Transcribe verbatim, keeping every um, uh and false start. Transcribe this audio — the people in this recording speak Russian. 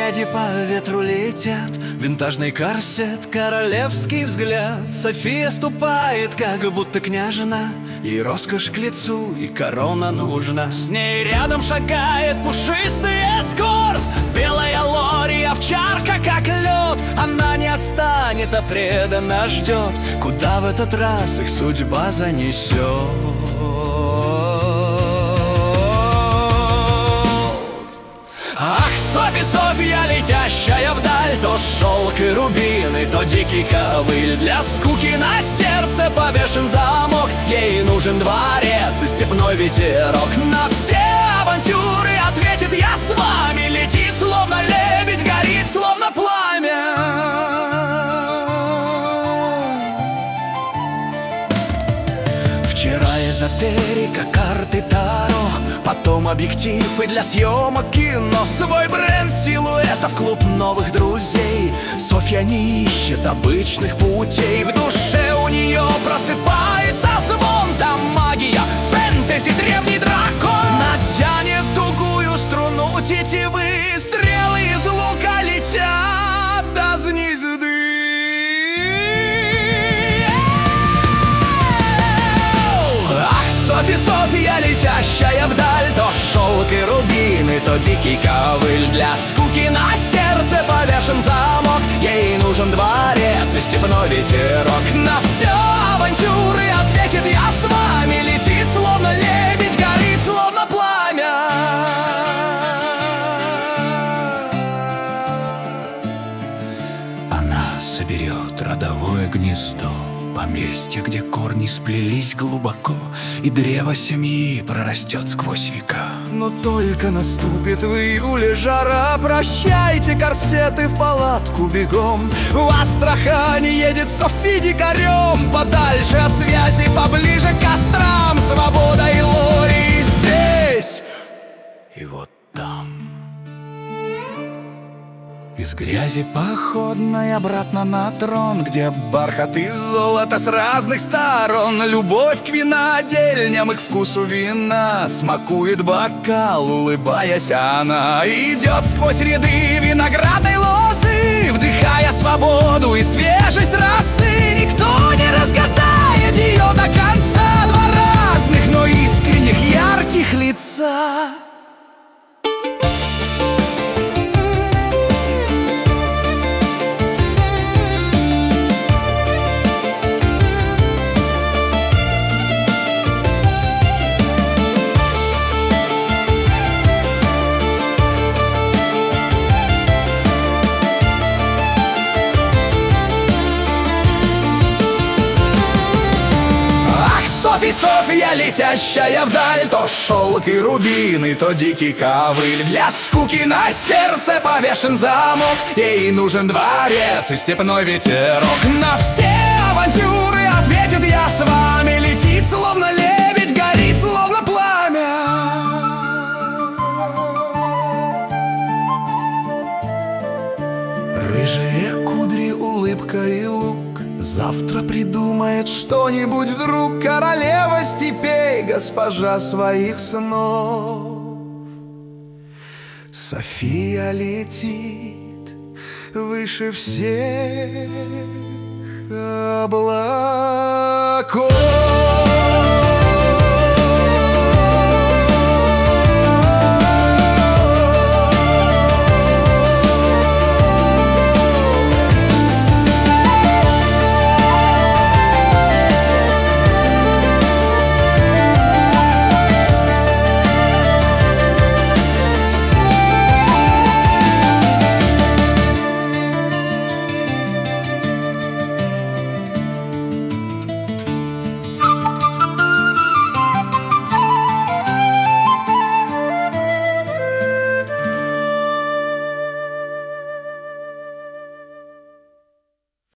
пряди по ветру летят, винтажный корсет, королевский взгляд. София ступает, как будто княжна, ей роскошь к лицу и корона нужна. С ней рядом шагает пушистый эскорт, белая лори, овчарка как лед. Она не отстанет, а преданно ждет, куда в этот раз их судьба занесет. Ах, Софи, Софья, летящая вдаль, то шелк и рубины, то дикий ковыль. Для скуки на сердце повешен замок, ей нужен дворец и степной ветерок. На все авантюры ответит: я с вами. Летит, словно лебедь, горит, словно пламя. Вчера эзотерика, карты Таро, потом объектив и для съемок кино. Свой бренд силуэтов, клуб новых друзей. Софья не ищет обычных путей. В душе у нее просыпается звон, там магия, фэнтези, древний дракон. Натянет тугую струну тетивы, стрелы из лука летят до звезды. Софи, Софья, летящая вдаль, то шелк и рубины, то дикий ковыль. Для скуки на сердце повешен замок, ей нужен дворец и степной ветерок. На все авантюры ответит: я с вами. Летит, словно лебедь, горит, словно пламя. Она соберет родовое гнездо, поместье, где корни сплелись глубоко, и древо семьи прорастет сквозь века. Но только наступит в июле жара, прощайте корсеты, в палатку бегом. В Астрахань едет Софи дикарем, подальше от связи, поближе к кострам. Свобода и лори здесь и вот там. Из грязи походной обратно на трон, где бархат и золото с разных сторон. Любовь к винодельням и к вкусу вина, смакует бокал, улыбаясь она. Идет сквозь ряды виноградной лозы, вдыхая свободу и свежесть росы. Никто не разгадает ее до конца, два разных, но искренних, ярких лица. Софи, Софья, летящая вдаль, то шелк и рубины, то дикий ковыль. Для скуки на сердце повешен замок, ей нужен дворец и степной ветерок. На все авантюры ответит: я с вами. Летит, словно лебедь, горит, словно пламя. Рыжие кудри, улыбка и лук, завтра придумает что-нибудь вдруг. Королева степей, госпожа своих снов. София летит выше всех облаков.